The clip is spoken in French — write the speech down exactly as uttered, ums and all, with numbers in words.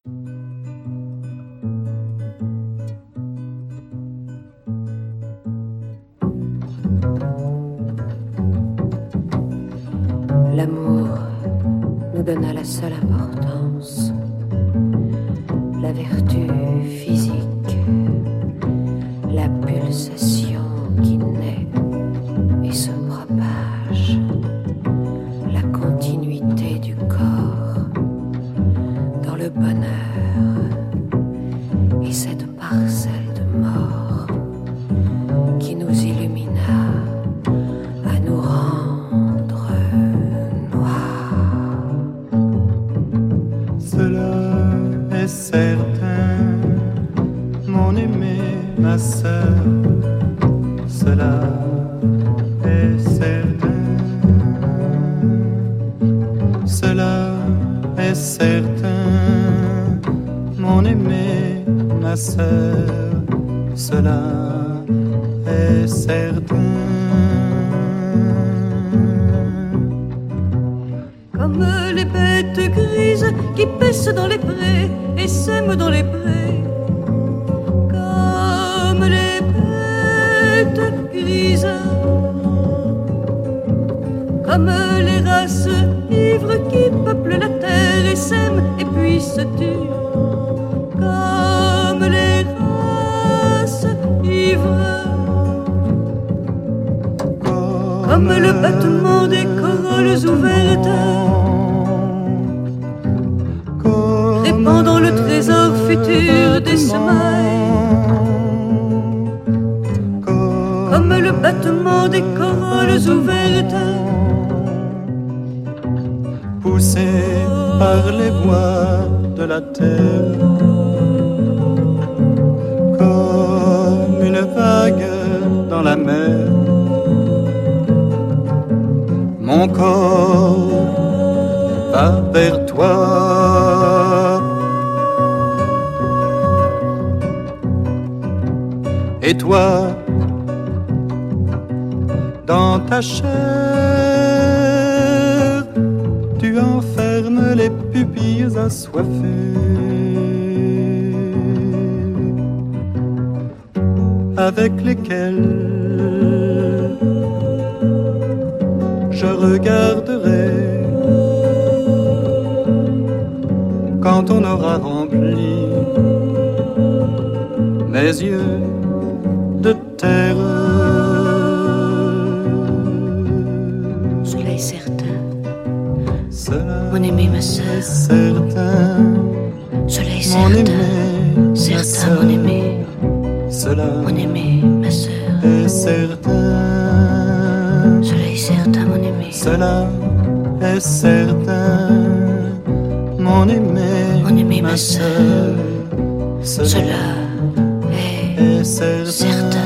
L'amour nous donna la seule importance, la vertu physique, la pulsation qui naît et se propage, la continuité du corps dans le bonheur et cette parcelle de mort qui nous illumina à nous rendre noirs. Cela est certain, mon aimé, ma sœur, cela est certain, cela est certain, mon aimé, ma sœur, cela est certain. Comme les bêtes grises qui paissent dans les prés et sèment dans les prés, comme les bêtes grises, comme les races ivres qui peuplent la terre et s'aiment et puis se tuent, comme les races ivres, comme le battement des corolles ouvertes, répandant le trésor futur des semailles, comme le battement des corolles ouvertes, poussé par les voies de la terre, comme une vague dans la mer. Mon corps va vers toi, et toi, dans ta chair, tu enfermes les pupilles assoiffées, avec lesquelles je regarderai quand on aura rempli mes yeux de terre. Cela est certain, Cela mon aimé, ma sœur, est certain, cela est mon certain, aimé, ma certain, sœur. mon aimé, Cela mon aimé, ma sœur, est certain, cela est certain, mon aimé, cela est certain, mon aimé, mon aimé, ma ma sœur, sœur. cela est est certain. certain.